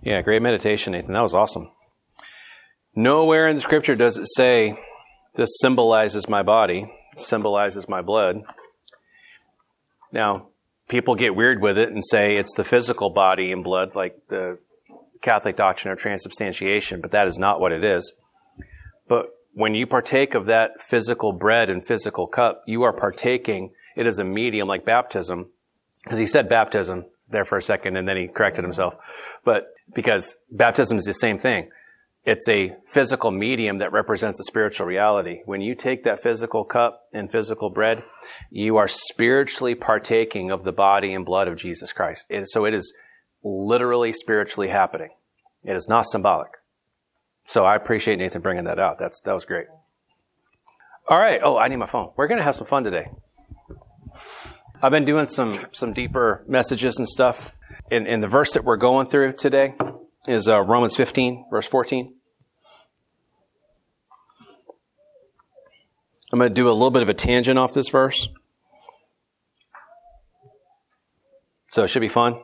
Yeah, great meditation, Nathan. That was awesome. Nowhere in the scripture does it say, this symbolizes my body, symbolizes my blood. Now, people get weird with it and say it's the physical body and blood, like the Catholic doctrine of transubstantiation, but that is not what it is. But when you partake of that physical bread and physical cup, you are partaking, it is a medium like baptism, because he said baptism there for a second and then he corrected himself. But because baptism is the same thing. It's a physical medium that represents a spiritual reality. When you take that physical cup and physical bread, you are spiritually partaking of the body and blood of Jesus Christ. So it is literally spiritually happening. It is not symbolic. So I appreciate Nathan bringing that out. That was great. All right. Oh, I need my phone. We're going to have some fun today. I've been doing some deeper messages and stuff. In the verse that we're going through today is Romans 15, verse 14. I'm going to do a little bit of a tangent off this verse. So it should be fun.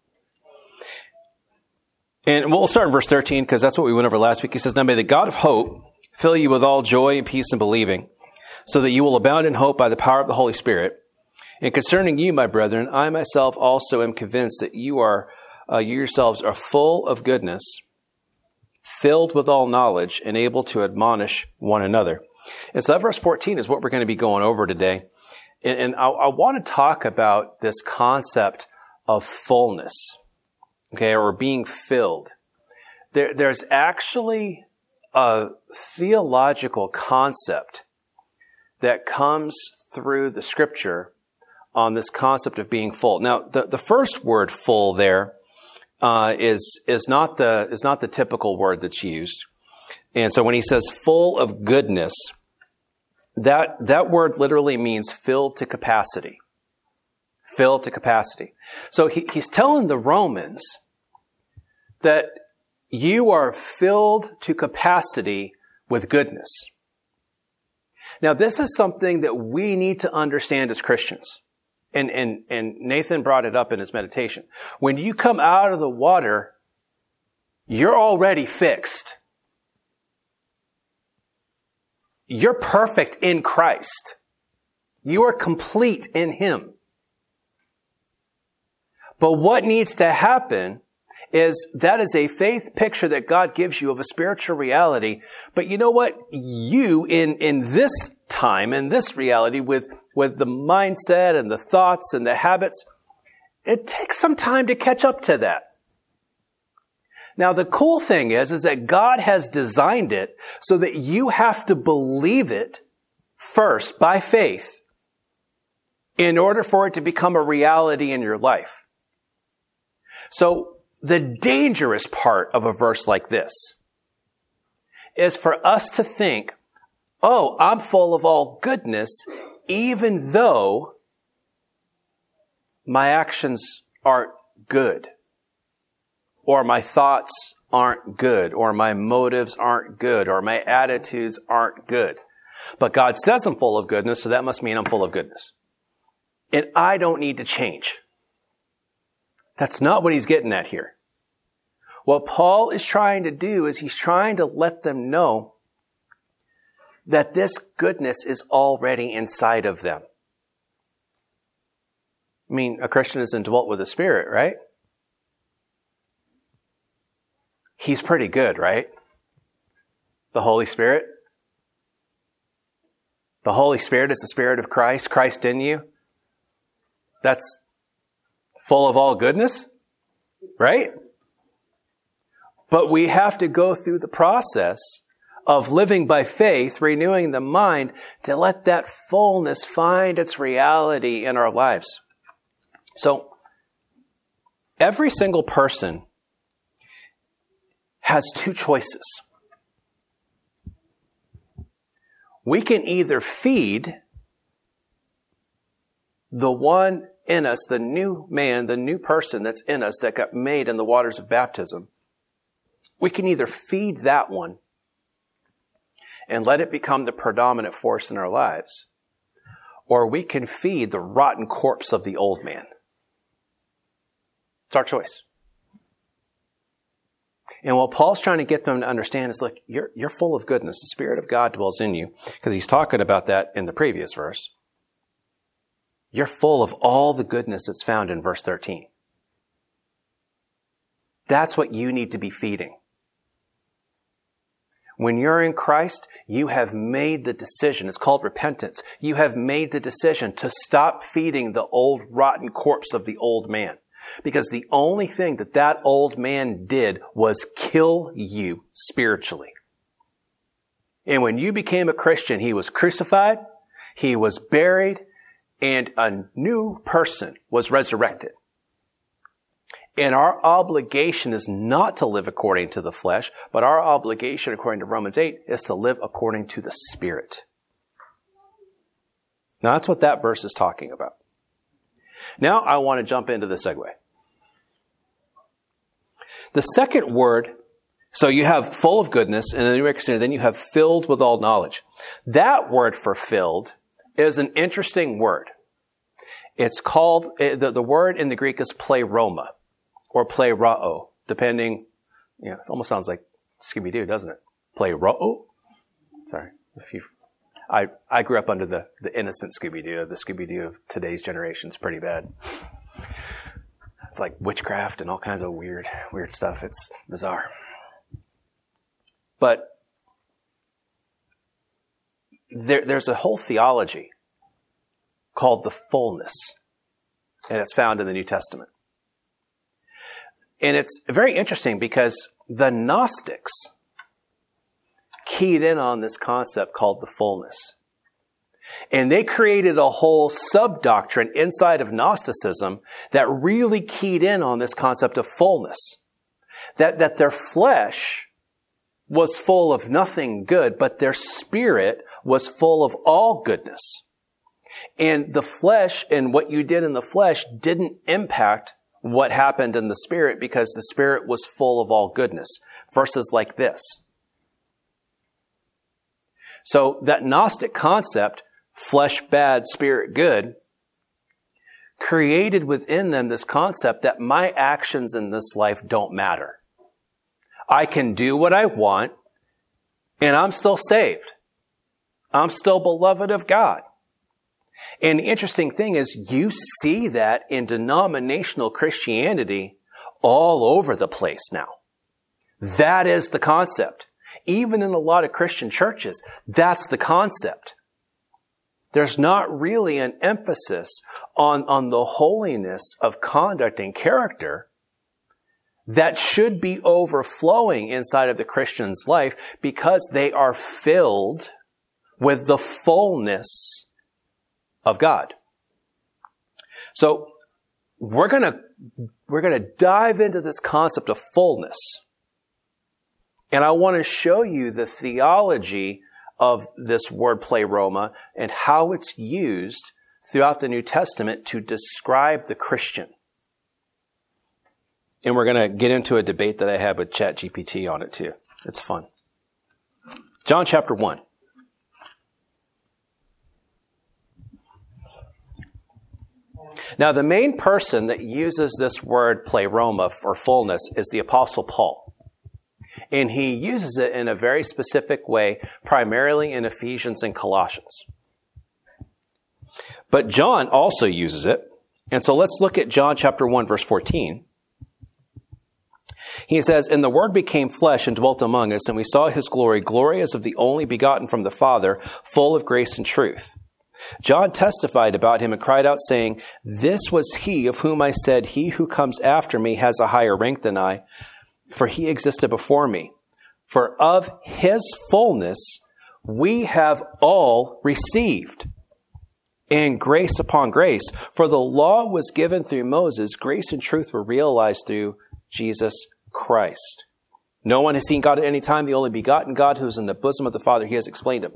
And we'll start in verse 13 because that's what we went over last week. He says, "Now may the God of hope fill you with all joy and peace in believing, so that you will abound in hope by the power of the Holy Spirit. And concerning you, my brethren, I myself also am convinced that you yourselves are full of goodness, filled with all knowledge, and able to admonish one another." And so that verse 14 is what we're going to be going over today. And I want to talk about this concept of fullness, okay, or being filled. There's actually a theological concept that comes through the scripture on this concept of being full. Now, the first word "full" there is not the typical word that's used. And so when he says full of goodness, that word literally means filled to capacity. Filled to capacity. So he's telling the Romans that you are filled to capacity with goodness. Now, this is something that we need to understand as Christians. And Nathan brought it up in his meditation. When you come out of the water, you're already fixed. You're perfect in Christ. You are complete in Him. But what needs to happen is that is a faith picture that God gives you of a spiritual reality. But you know what? You, in this time, in this reality, with the mindset and the thoughts and the habits, it takes some time to catch up to that. Now, the cool thing is that God has designed it so that you have to believe it first by faith in order for it to become a reality in your life. So the dangerous part of a verse like this is for us to think, oh, I'm full of all goodness, even though my actions aren't good, or my thoughts aren't good, or my motives aren't good, or my attitudes aren't good. But God says I'm full of goodness, so that must mean I'm full of goodness. And I don't need to change. That's not what he's getting at here. What Paul is trying to do is he's trying to let them know that this goodness is already inside of them. I mean, a Christian is indwelt with the Spirit, right? He's pretty good, right? The Holy Spirit. The Holy Spirit is the Spirit of Christ, Christ in you. That's full of all goodness, right? But we have to go through the process of living by faith, renewing the mind to let that fullness find its reality in our lives. So, every single person has two choices. We can either feed the one in us, the new man, the new person that's in us that got made in the waters of baptism. We can either feed that one and let it become the predominant force in our lives, or we can feed the rotten corpse of the old man. It's our choice. And what Paul's trying to get them to understand is, look, you're full of goodness. The Spirit of God dwells in you, because he's talking about that in the previous verse. You're full of all the goodness that's found in verse 13. That's what you need to be feeding. When you're in Christ, you have made the decision. It's called repentance. You have made the decision to stop feeding the old rotten corpse of the old man. Because the only thing that old man did was kill you spiritually. And when you became a Christian, he was crucified, he was buried, and a new person was resurrected. And our obligation is not to live according to the flesh, but our obligation, according to Romans 8, is to live according to the Spirit. Now, that's what that verse is talking about. Now, I want to jump into the segue. The second word, so you have full of goodness, and then you have filled with all knowledge. That word for filled is an interesting word. It's called, the word in the Greek is pleroma, or plerao, depending, it almost sounds like Scooby-Doo, doesn't it? Plerao? Sorry. I grew up under the innocent Scooby-Doo. The Scooby-Doo of today's generation is pretty bad. It's like witchcraft and all kinds of weird stuff. It's bizarre. But there's a whole theology called the fullness, and it's found in the New Testament. And it's very interesting because the Gnostics keyed in on this concept called the fullness. And they created a whole sub-doctrine inside of Gnosticism that really keyed in on this concept of fullness. That their flesh was full of nothing good, but their spirit was full of all goodness. And the flesh and what you did in the flesh didn't impact what happened in the spirit, because the spirit was full of all goodness. Verses like this. So that Gnostic concept, flesh bad, spirit good, created within them this concept that my actions in this life don't matter. I can do what I want, and I'm still saved. I'm still beloved of God. And the interesting thing is, you see that in denominational Christianity all over the place now. That is the concept. Even in a lot of Christian churches, that's the concept. There's not really an emphasis on the holiness of conduct and character that should be overflowing inside of the Christian's life, because they are filled with the fullness of God. So we're going to dive into this concept of fullness. And I want to show you the theology of this word pleroma and how it's used throughout the New Testament to describe the Christian. And we're going to get into a debate that I had with ChatGPT on it too. It's fun. John chapter 1. Now, the main person that uses this word pleroma for fullness is the Apostle Paul. And he uses it in a very specific way, primarily in Ephesians and Colossians. But John also uses it. And so let's look at John chapter 1, verse 14. He says, "And the Word became flesh and dwelt among us, and we saw his glory, glory as of the only begotten from the Father, full of grace and truth. John testified about him and cried out, saying, 'This was he of whom I said, he who comes after me has a higher rank than I, for he existed before me. For of his fullness we have all received, and grace upon grace. For the law was given through Moses, grace and truth were realized through Jesus Christ. No one has seen God at any time, the only begotten God who is in the bosom of the Father, he has explained him.'"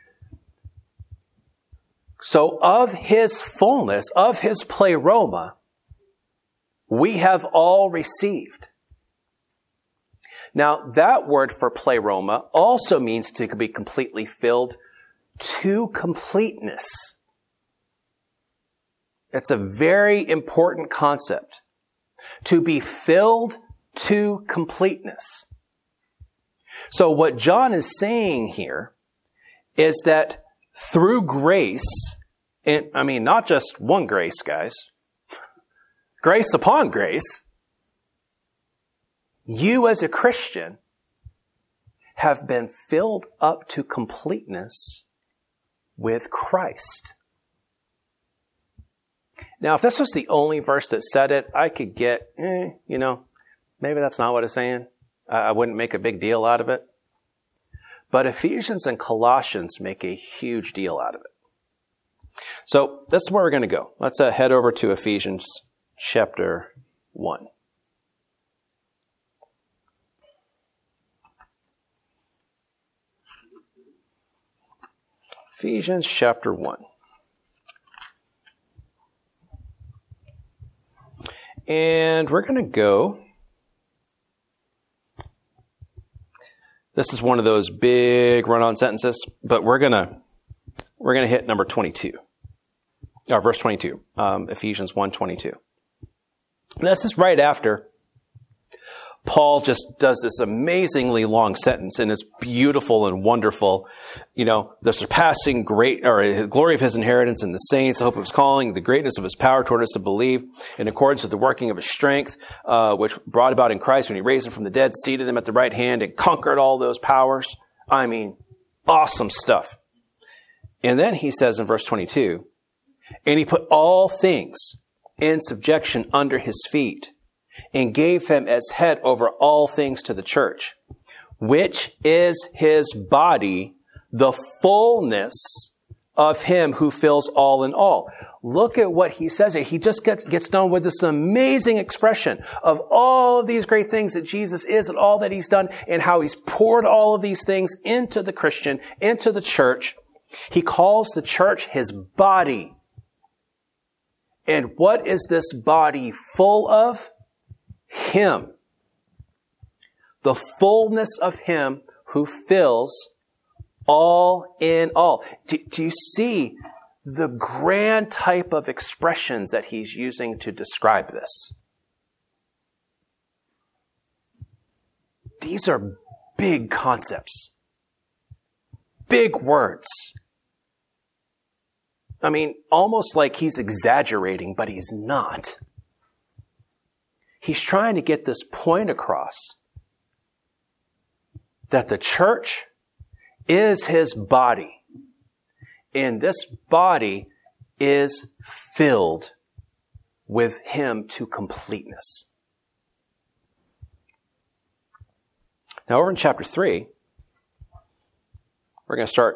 So of his fullness, of his pleroma, we have all received. Now, that word for pleroma also means to be completely filled to completeness. It's a very important concept. To be filled to completeness. So what John is saying here is that through grace, and I mean, not just one grace, guys, grace upon grace, you as a Christian have been filled up to completeness with Christ. Now, if this was the only verse that said it, I could get, maybe that's not what it's saying. I wouldn't make a big deal out of it. But Ephesians and Colossians make a huge deal out of it. So that's where we're going to go. Let's head over to Ephesians chapter 1. Ephesians chapter 1. And we're going to go. This is one of those big run-on sentences, but we're going to hit number 22. Or verse 22. Ephesians 1:22. And this is right after Paul just does this amazingly long sentence, and it's beautiful and wonderful. The surpassing glory of his inheritance in the saints, the hope of his calling, the greatness of his power toward us to believe, in accordance with the working of his strength, which brought about in Christ when he raised him from the dead, seated him at the right hand, and conquered all those powers. I mean, awesome stuff. And then he says in verse 22, and he put all things in subjection under his feet, and gave him as head over all things to the church, which is his body, the fullness of him who fills all in all. Look at what he says here. He just gets done with this amazing expression of all of these great things that Jesus is and all that he's done and how he's poured all of these things into the Christian, into the church. He calls the church his body. And what is this body full of? Him. The fullness of him who fills all in all. Do you see the grand type of expressions that he's using to describe this? These are big concepts. Big words. I mean, almost like he's exaggerating, but he's not. He's trying to get this point across that the church is his body. And this body is filled with him to completeness. Now, over in chapter 3, we're going to start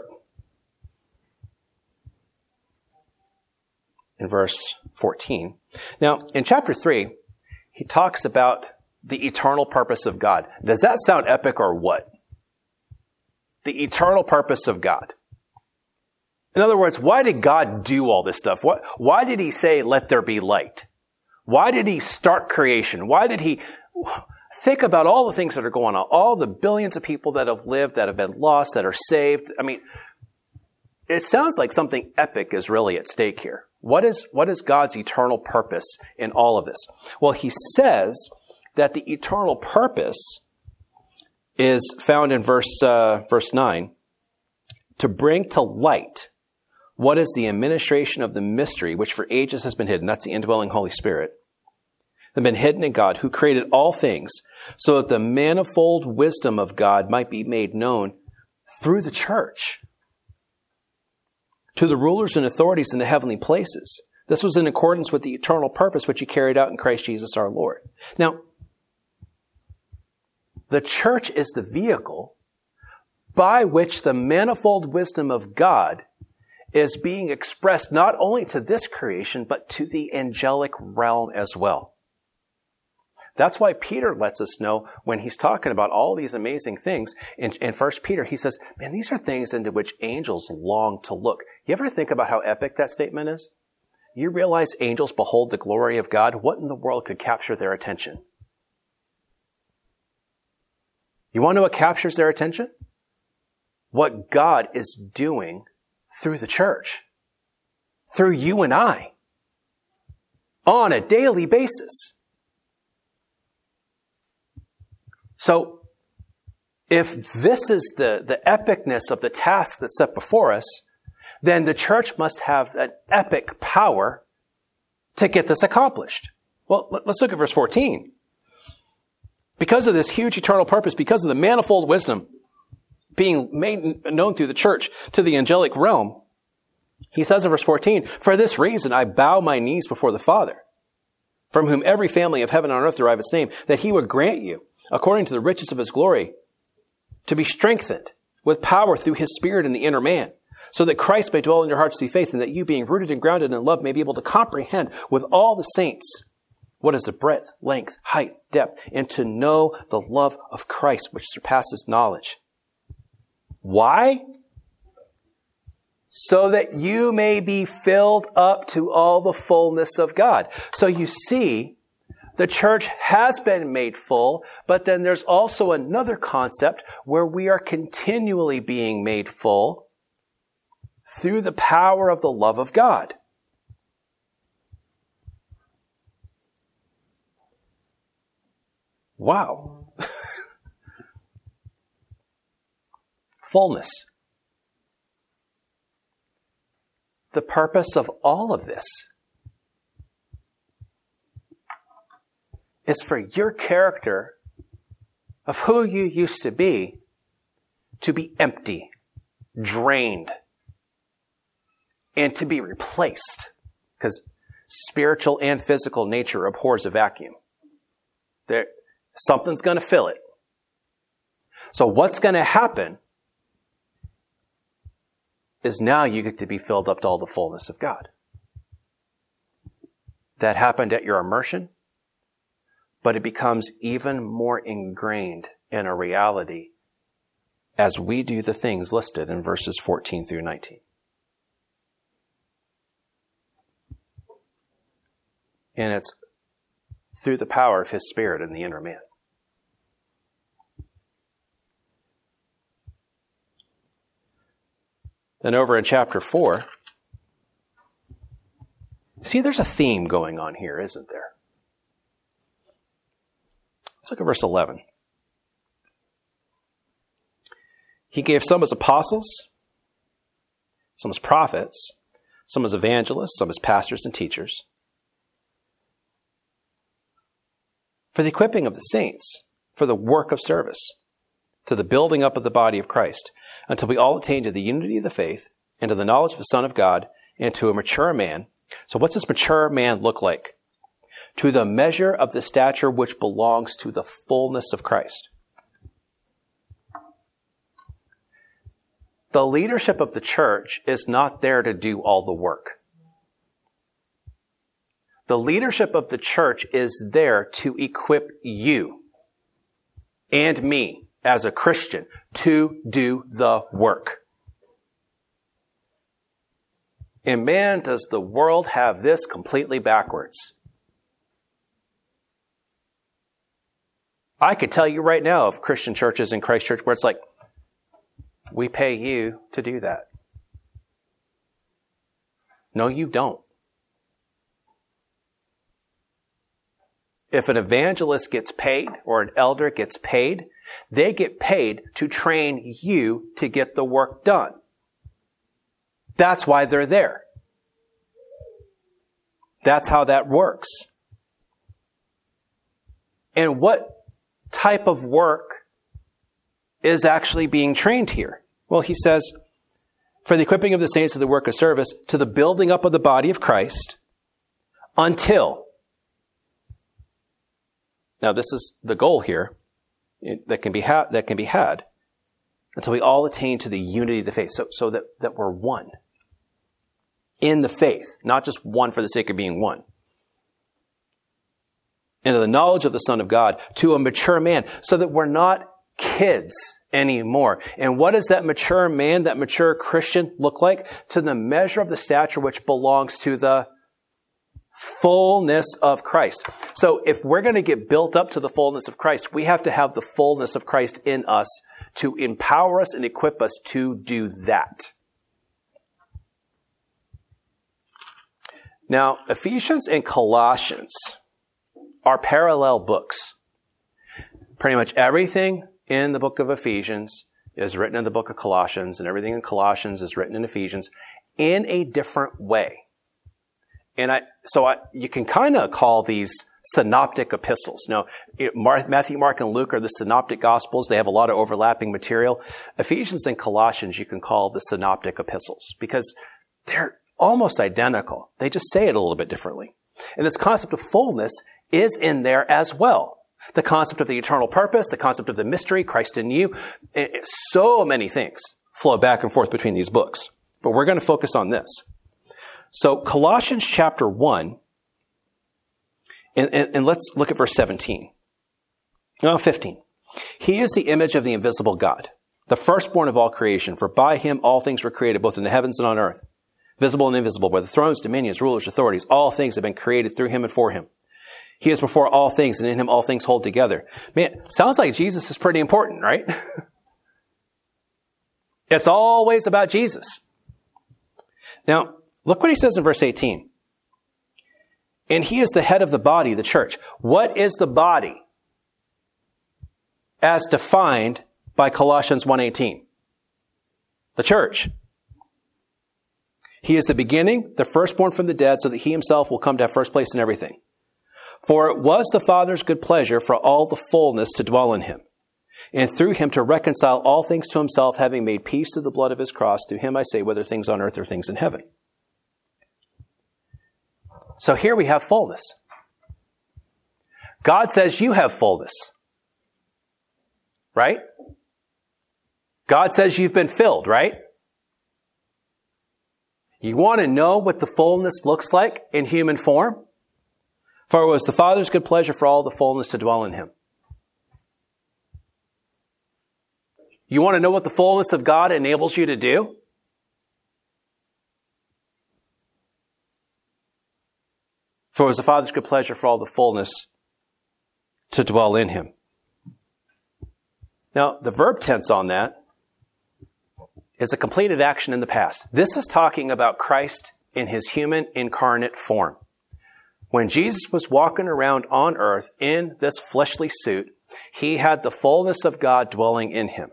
in verse 14. Now, in chapter 3, he talks about the eternal purpose of God. Does that sound epic or what? The eternal purpose of God. In other words, why did God do all this stuff? Why did he say, let there be light? Why did he start creation? Why did he think about all the things that are going on? All the billions of people that have lived, that have been lost, that are saved. I mean, it sounds like something epic is really at stake here. What is God's eternal purpose in all of this? Well, he says that the eternal purpose is found in verse 9, to bring to light what is the administration of the mystery which for ages has been hidden. That's the indwelling Holy Spirit. Have been hidden in God, who created all things, so that the manifold wisdom of God might be made known through the church to the rulers and authorities in the heavenly places. This was in accordance with the eternal purpose which he carried out in Christ Jesus our Lord. Now, the church is the vehicle by which the manifold wisdom of God is being expressed not only to this creation, but to the angelic realm as well. That's why Peter lets us know when he's talking about all these amazing things in 1 Peter, he says, man, these are things into which angels long to look. You ever think about how epic that statement is? You realize angels behold the glory of God. What in the world could capture their attention? You want to know what captures their attention? What God is doing through the church, through you and I, on a daily basis. So, if this is the epicness of the task that's set before us, then the church must have an epic power to get this accomplished. Well, let's look at verse 14. Because of this huge eternal purpose, because of the manifold wisdom being made known through the church to the angelic realm, he says in verse 14, "For this reason I bow my knees before the Father, from whom every family of heaven and earth derive its name, that he would grant you, according to the riches of his glory, to be strengthened with power through his Spirit in the inner man, so that Christ may dwell in your hearts through faith, and that you, being rooted and grounded in love, may be able to comprehend with all the saints what is the breadth, length, height, depth, and to know the love of Christ, which surpasses knowledge." Why? So that you may be filled up to all the fullness of God. So you see, the church has been made full, but then there's also another concept where we are continually being made full through the power of the love of God. Wow. Fullness. The purpose of all of this is for your character of who you used to be empty, drained, and to be replaced. Because spiritual and physical nature abhors a vacuum. Something's going to fill it. So what's going to happen is now you get to be filled up to all the fullness of God. That happened at your immersion, but it becomes even more ingrained in a reality as we do the things listed in verses 14 through 19. And it's through the power of his Spirit in the inner man. Then over in chapter 4, see, there's a theme going on here, isn't there? Let's look at verse 11. He gave some as apostles, some as prophets, some as evangelists, some as pastors and teachers, for the equipping of the saints, for the work of service, to the building up of the body of Christ, until we all attain to the unity of the faith and to the knowledge of the Son of God and to a mature man. So what's this mature man look like? To the measure of the stature which belongs to the fullness of Christ. The leadership of the church is not there to do all the work. The leadership of the church is there to equip you and me as a Christian to do the work. And man, does the world have this completely backwards. I could tell you right now of Christian churches in Christ Church where it's like, we pay you to do that. No, you don't. If an evangelist gets paid or an elder gets paid, they get paid to train you to get the work done. That's why they're there. That's how that works. And what type of work is actually being trained here? Well, he says, for the equipping of the saints to the work of service, to the building up of the body of Christ, until. Now, this is the goal here that can be had until we all attain to the unity of the faith, so that we're one in the faith, not just one for the sake of being one. And to the knowledge of the Son of God, to a mature man, so that we're not kids anymore. And what does that mature man, that mature Christian look like? To the measure of the stature which belongs to the fullness of Christ. So if we're going to get built up to the fullness of Christ, we have to have the fullness of Christ in us to empower us and equip us to do that. Now, Ephesians and Colossians are parallel books. Pretty much everything in the book of Ephesians is written in the book of Colossians, and everything in Colossians is written in Ephesians in a different way. And you can kind of call these synoptic epistles. Now, Matthew, Mark, and Luke are the synoptic gospels. They have a lot of overlapping material. Ephesians and Colossians you can call the synoptic epistles because they're almost identical. They just say it a little bit differently. And this concept of fullness is in there as well. The concept of the eternal purpose, the concept of the mystery, Christ in you. So many things flow back and forth between these books. But we're going to focus on this. So Colossians chapter 1, and let's look at verse 15. He is the image of the invisible God, the firstborn of all creation, for by him all things were created, both in the heavens and on earth, visible and invisible, whether thrones, dominions, rulers, authorities, all things have been created through him and for him. He is before all things, and in him all things hold together. Man, sounds like Jesus is pretty important, right? It's always about Jesus. Now, look what he says in verse 18. And he is the head of the body, the church. What is the body? As defined by Colossians 1:18. The church. He is the beginning, the firstborn from the dead, so that he himself will come to have first place in everything. For it was the Father's good pleasure for all the fullness to dwell in him, and through him to reconcile all things to himself, having made peace through the blood of his cross. To him I say, whether things on earth or things in heaven. So here we have fullness. God says you have fullness. Right? God says you've been filled, right? You want to know what the fullness looks like in human form? For it was the Father's good pleasure for all the fullness to dwell in him. You want to know what the fullness of God enables you to do? For it was the Father's good pleasure for all the fullness to dwell in him. Now, the verb tense on that is a completed action in the past. This is talking about Christ in his human incarnate form. When Jesus was walking around on earth in this fleshly suit, he had the fullness of God dwelling in him.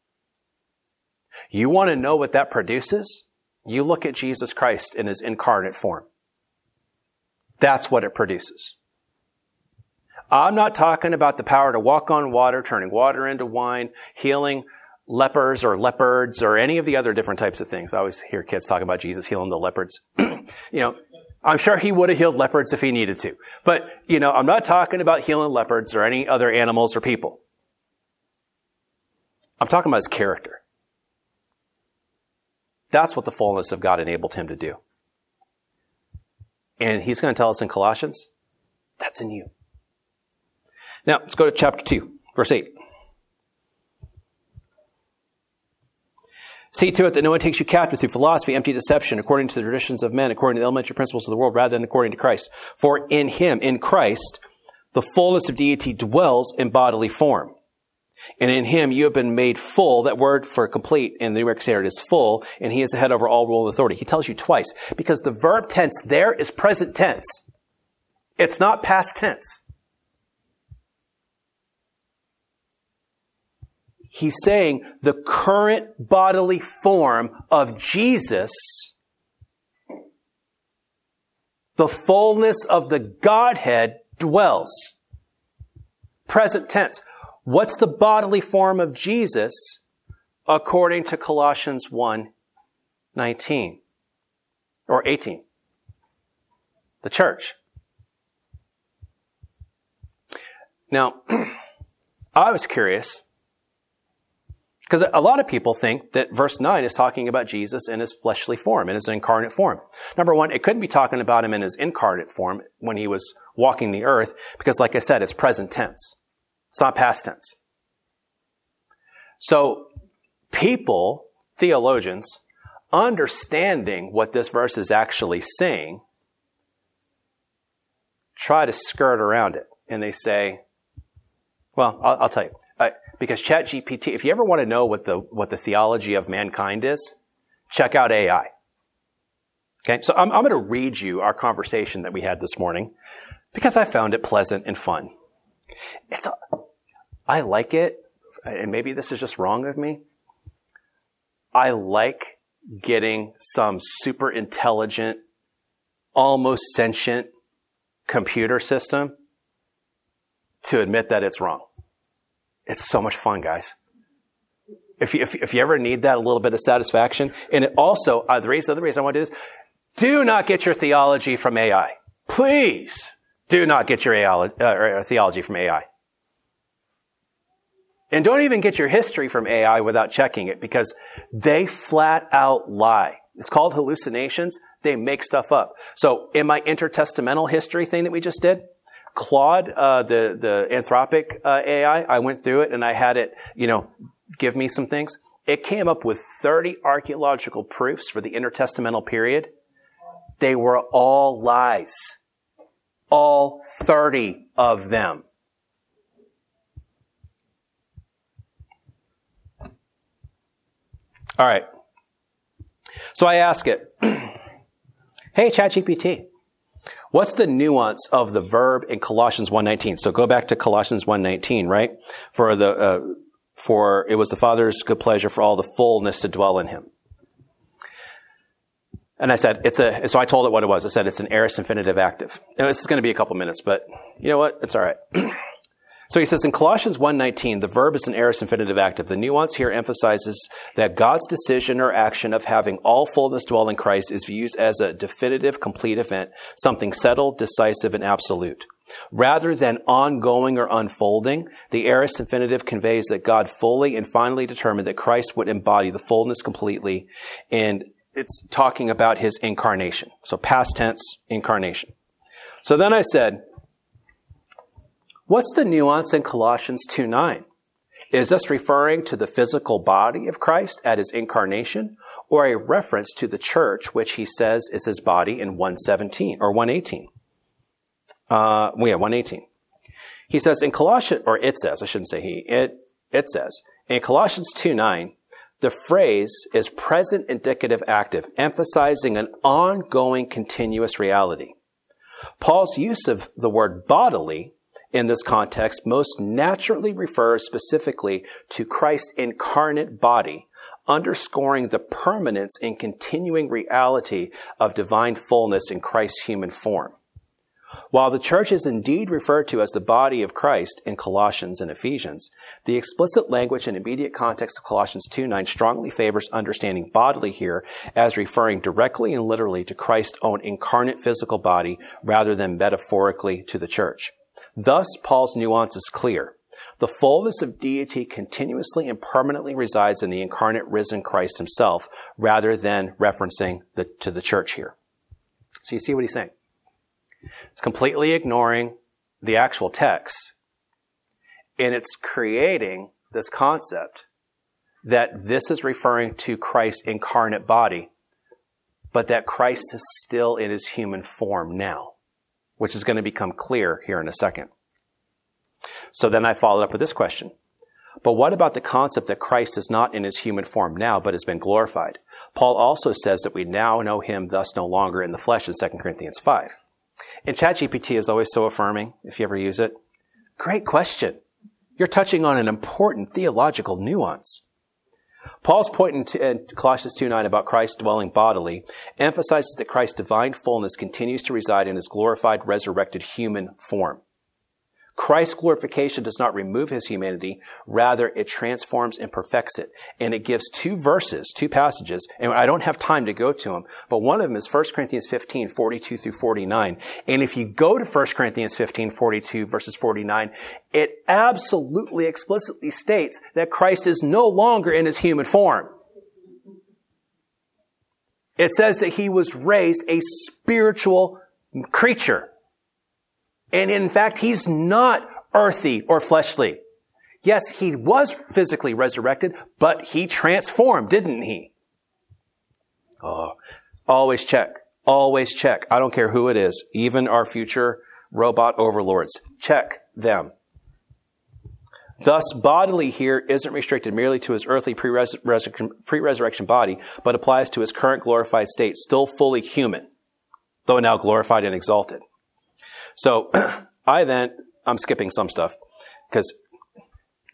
You want to know what that produces? You look at Jesus Christ in his incarnate form. That's what it produces. I'm not talking about the power to walk on water, turning water into wine, healing lepers or leopards or any of the other different types of things. I always hear kids talking about Jesus healing the leopards. I'm sure he would have healed leopards if he needed to. But, I'm not talking about healing leopards or any other animals or people. I'm talking about his character. That's what the fullness of God enabled him to do. And he's going to tell us in Colossians, that's in you. Now, let's go to chapter 2, verse 8. See to it that no one takes you captive through philosophy, empty deception, according to the traditions of men, according to the elementary principles of the world, rather than according to Christ. For in him, in Christ, the fullness of deity dwells in bodily form. And in him you have been made full. That word for complete in the New American Standard is full, and he is the head over all rule and authority. He tells you twice, because the verb tense there is present tense. It's not past tense. He's saying the current bodily form of Jesus, the fullness of the Godhead dwells. Present tense. What's the bodily form of Jesus according to Colossians 1:19 or 18? The church. Now, I was curious, because a lot of people think that verse 9 is talking about Jesus in his fleshly form, in his incarnate form. Number one, it couldn't be talking about him in his incarnate form when he was walking the earth, because like I said, it's present tense. It's not past tense. So people, theologians, understanding what this verse is actually saying, try to skirt around it. And they say, well, I'll tell you. Because ChatGPT, if you ever want to know what the theology of mankind is, check out AI. Okay, so I'm going to read you our conversation that we had this morning because I found it pleasant and fun. I like it and maybe this is just wrong of me, I like getting some super intelligent, almost sentient computer system to admit that it's wrong. It's so much fun, guys. If you ever need that, a little bit of satisfaction. And it also, the other reason I want to do this, do not get your theology from AI. Please do not get your theology from AI. And don't even get your history from AI without checking it, because they flat out lie. It's called hallucinations. They make stuff up. So in my intertestamental history thing that we just did, Claude, the Anthropic AI, I went through it and I had it, give me some things. It came up with 30 archaeological proofs for the intertestamental period. They were all lies. All 30 of them. All right. So I ask it, hey, ChatGPT, what's the nuance of the verb in Colossians 1:19? So go back to Colossians 1:19, right? For it was the Father's good pleasure for all the fullness to dwell in him. And I said, so I told it what it was. I said, it's an aorist infinitive active. And this is going to be a couple minutes, but you know what? It's all right. So he says in Colossians 1:19, the verb is an aorist infinitive active. The nuance here emphasizes that God's decision or action of having all fullness dwell in Christ is viewed as a definitive, complete event, something settled, decisive, and absolute. Rather than ongoing or unfolding, the aorist infinitive conveys that God fully and finally determined that Christ would embody the fullness completely, and it's talking about his incarnation. So past tense, incarnation. So then I said, what's the nuance in Colossians 2:9? Is this referring to the physical body of Christ at his incarnation, or a reference to the church, which he says is his body in 1:17 or 1:18? 1:18. He says in Colossians, or it says, I shouldn't say he, it says, in Colossians 2:9, the phrase is present indicative active, emphasizing an ongoing continuous reality. Paul's use of the word bodily in this context most naturally refers specifically to Christ's incarnate body, underscoring the permanence and continuing reality of divine fullness in Christ's human form. While the church is indeed referred to as the body of Christ in Colossians and Ephesians, the explicit language and immediate context of Colossians 2:9 strongly favors understanding bodily here as referring directly and literally to Christ's own incarnate physical body rather than metaphorically to the church. Thus, Paul's nuance is clear. The fullness of deity continuously and permanently resides in the incarnate risen Christ himself rather than referencing to the church here. So you see what he's saying? It's completely ignoring the actual text, and it's creating this concept that this is referring to Christ's incarnate body, but that Christ is still in his human form now, which is going to become clear here in a second. So then I followed up with this question. But what about the concept that Christ is not in his human form now, but has been glorified? Paul also says that we now know him thus no longer in the flesh in 2 Corinthians 5. And ChatGPT is always so affirming, if you ever use it. Great question. You're touching on an important theological nuance. Paul's point in Colossians 2:9 about Christ dwelling bodily emphasizes that Christ's divine fullness continues to reside in his glorified, resurrected human form. Christ's glorification does not remove his humanity. Rather, it transforms and perfects it. And it gives two passages, and I don't have time to go to them, but one of them is 1 Corinthians 15, 42 through 49. And if you go to 1 Corinthians 15, 42 verses 49, it absolutely explicitly states that Christ is no longer in his human form. It says that he was raised a spiritual creature. And in fact, he's not earthy or fleshly. Yes, he was physically resurrected, but he transformed, didn't he? Oh, always check. Always check. I don't care who it is, even our future robot overlords. Check them. Thus, bodily here isn't restricted merely to his earthly pre-resurrection body, but applies to his current glorified state, still fully human, though now glorified and exalted. So I'm skipping some stuff because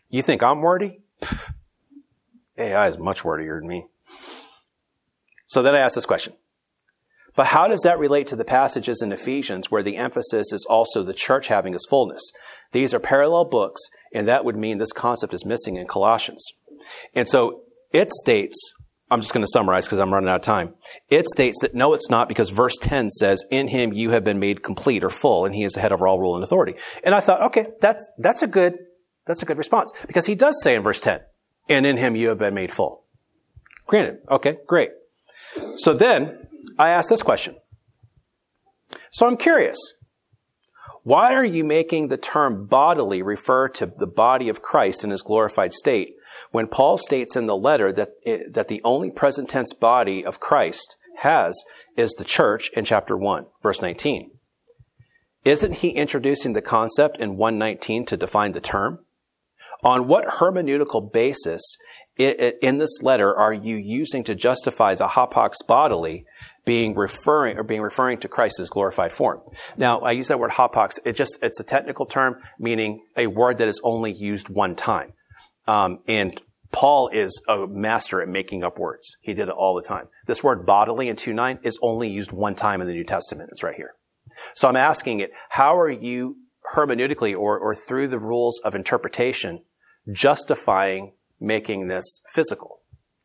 You think I'm wordy? Pfft. AI is much wordier than me. So then I asked this question. But how does that relate to the passages in Ephesians where the emphasis is also the church having its fullness? These are parallel books, and that would mean this concept is missing in Colossians. And so it states, I'm just going to summarize because I'm running out of time. It states that no, it's not, because verse 10 says, in him you have been made complete or full, and he is the head of all rule and authority. And I thought, okay, that's a good response, because he does say in verse 10, and in him you have been made full. Granted. Okay, great. So then I asked this question. So I'm curious. Why are you making the term bodily refer to the body of Christ in his glorified state when Paul states in the letter that the only present tense body of Christ has is the church in chapter 1, verse 19? Isn't he introducing the concept in 1:19 to define the term? On what hermeneutical basis in this letter are you using to justify the hapax bodily being referring to Christ's glorified form? Now, I use that word hapax. It's a technical term meaning a word that is only used one time. And Paul is a master at making up words. He did it all the time. This word bodily in 2:9 is only used one time in the New Testament. It's right here. So I'm asking it, how are you hermeneutically or through the rules of interpretation justifying making this physical?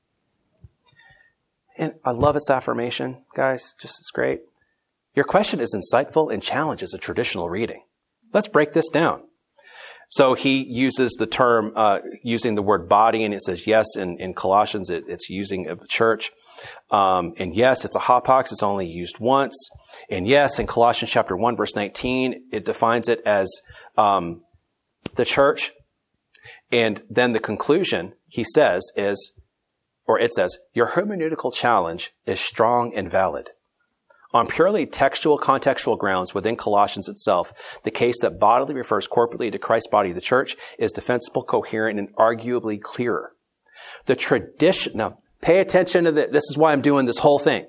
And I love its affirmation, guys. Just it's great. Your question is insightful and challenges a traditional reading. Let's break this down. So he uses the term, using the word body, and it says yes in Colossians, it's using of the church. And yes, it's a hapax, it's only used once. And yes, in Colossians chapter 1, verse 19, it defines it as the church. And then the conclusion, it says, your hermeneutical challenge is strong and valid. On purely textual, contextual grounds within Colossians itself, the case that bodily refers corporately to Christ's body, the church, is defensible, coherent, and arguably clearer. The tradition, now, pay attention to this. This is why I'm doing this whole thing.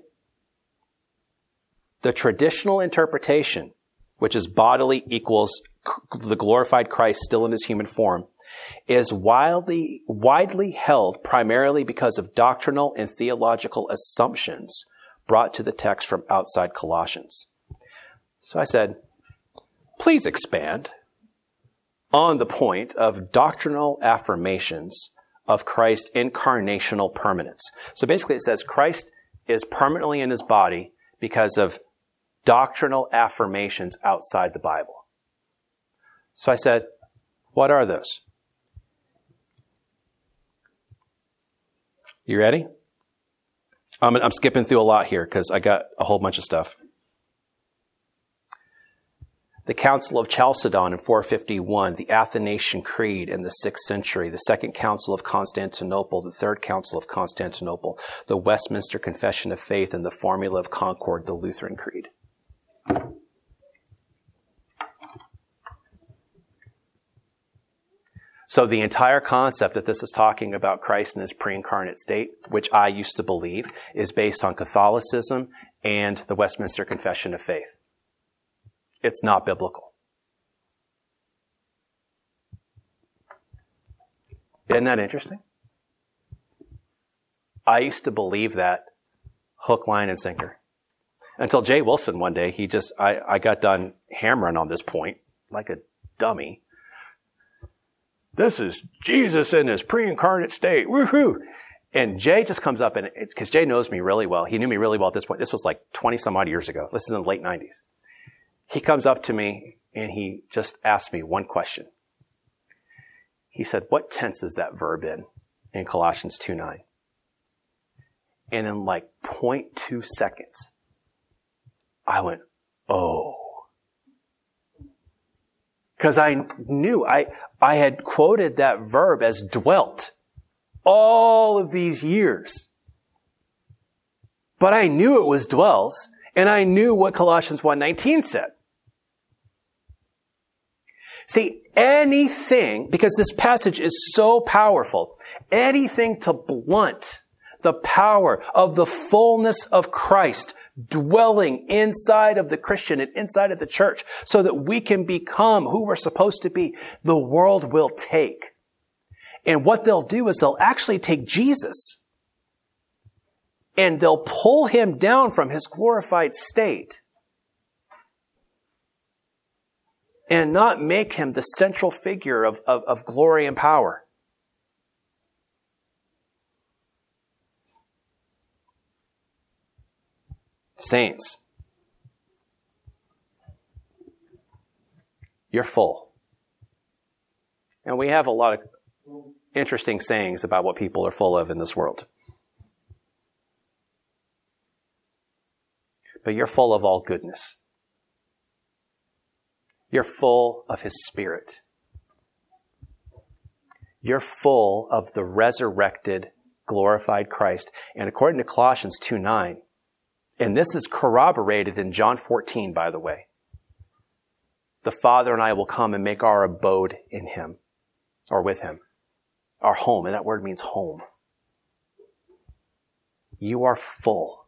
The traditional interpretation, which is bodily equals the glorified Christ still in his human form, is widely held primarily because of doctrinal and theological assumptions brought to the text from outside Colossians. So I said, please expand on the point of doctrinal affirmations of Christ's incarnational permanence. So basically it says Christ is permanently in his body because of doctrinal affirmations outside the Bible. So I said, what are those? You ready? I'm skipping through a lot here because I got a whole bunch of stuff. The Council of Chalcedon in 451, the Athanasian Creed in the 6th century, the Second Council of Constantinople, the Third Council of Constantinople, the Westminster Confession of Faith, and the Formula of Concord, the Lutheran Creed. So the entire concept that this is talking about Christ in his pre-incarnate state, which I used to believe, is based on Catholicism and the Westminster Confession of Faith. It's not biblical. Isn't that interesting? I used to believe that hook, line, and sinker. Until Jay Wilson one day, I got done hammering on this point like a dummy. This is Jesus in his pre-incarnate state. Woohoo! And Jay just comes up, and because Jay knows me really well, he knew me really well at this point. This was like 20 some odd years ago. This is in the late 90s. He comes up to me and he just asked me one question. He said, what tense is that verb in Colossians 2:9? And in like 0.2 seconds, I went, oh. Because I knew, I had quoted that verb as dwelt all of these years. But I knew it was dwells, and I knew what Colossians 1:19 said. See, anything, because this passage is so powerful, anything to blunt the power of the fullness of Christ dwelling inside of the Christian and inside of the church so that we can become who we're supposed to be, the world will take. And what they'll do is they'll actually take Jesus and they'll pull him down from his glorified state and not make him the central figure of glory and power. Saints, you're full. And we have a lot of interesting sayings about what people are full of in this world. But you're full of all goodness. You're full of his Spirit. You're full of the resurrected, glorified Christ. And according to Colossians 2:9, and this is corroborated in John 14, by the way, the Father and I will come and make our abode in him, or with him, our home. And that word means home. You are full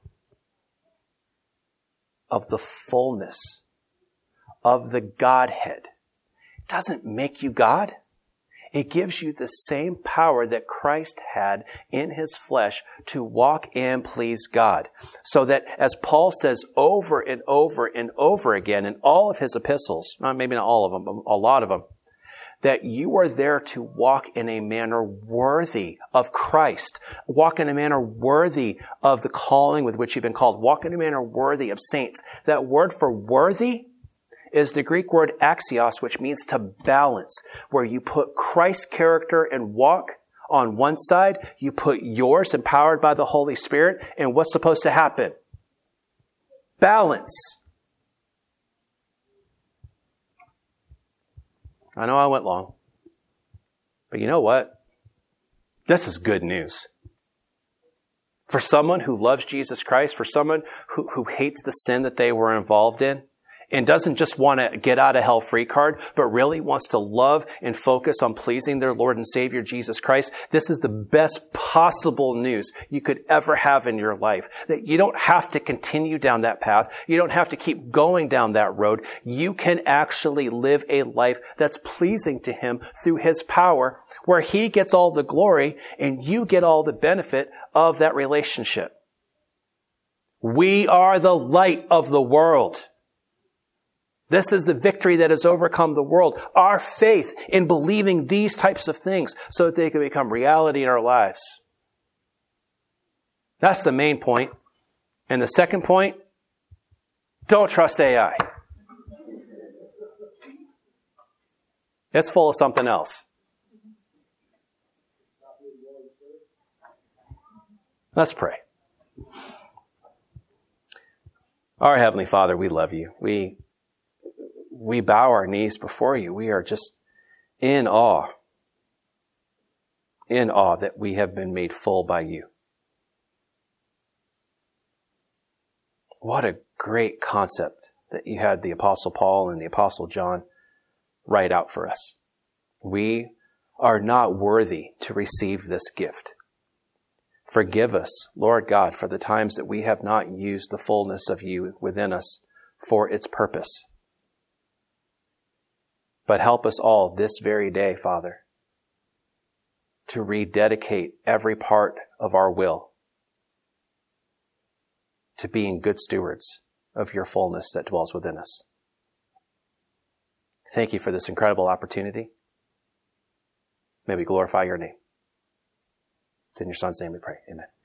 of the fullness of the Godhead. It doesn't make you God. It gives you the same power that Christ had in his flesh to walk and please God. So that, as Paul says over and over and over again in all of his epistles, maybe not all of them, but a lot of them, that you are there to walk in a manner worthy of Christ. Walk in a manner worthy of the calling with which you've been called. Walk in a manner worthy of saints. That word for worthy is the Greek word axios, which means to balance, where you put Christ's character and walk on one side, you put yours empowered by the Holy Spirit, and what's supposed to happen? Balance. I know I went long, but you know what? This is good news. For someone who loves Jesus Christ, for someone who hates the sin that they were involved in, and doesn't just want to get out of hell free card, but really wants to love and focus on pleasing their Lord and Savior Jesus Christ, this is the best possible news you could ever have in your life. That you don't have to continue down that path. You don't have to keep going down that road. You can actually live a life that's pleasing to him through his power, where he gets all the glory and you get all the benefit of that relationship. We are the light of the world. This is the victory that has overcome the world. Our faith in believing these types of things so that they can become reality in our lives. That's the main point. And the second point, don't trust AI. It's full of something else. Let's pray. Our Heavenly Father, we love you. We bow our knees before you. We are just in awe that we have been made full by you. What a great concept that you had the Apostle Paul and the Apostle John write out for us. We are not worthy to receive this gift. Forgive us, Lord God, for the times that we have not used the fullness of you within us for its purpose. But help us all this very day, Father, to rededicate every part of our will to being good stewards of your fullness that dwells within us. Thank you for this incredible opportunity. May we glorify your name. It's in your Son's name we pray. Amen.